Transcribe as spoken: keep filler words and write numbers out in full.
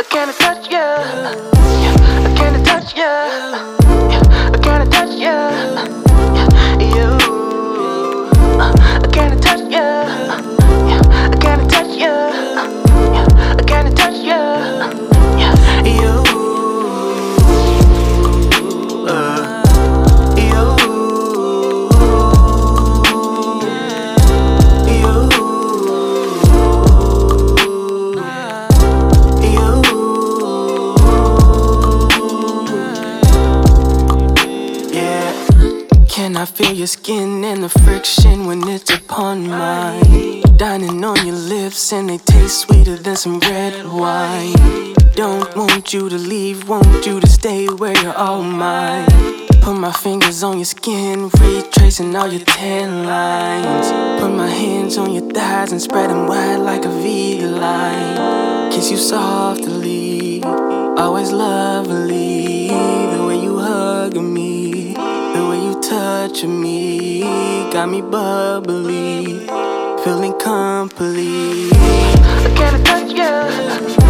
Can I touch you? Yeah. Can I touch you? Yeah. Can I touch you? Yeah. You. Can I touch you? Yeah. Can I touch you? Yeah. Can I touch you? Yeah. You. Uh. You. Can I feel your skin and the friction when it's upon mine? Dining on your lips and they taste sweeter than some red wine. Don't want you to leave, want you to stay where you're all mine. Put my fingers on your skin, retracing all your tan lines. Put my hands on your thighs and spread them wide like a V line. Kiss you softly, always lovely. The way you hug me, the way you touch me, got me bubbly, feeling complete. Can I touch you?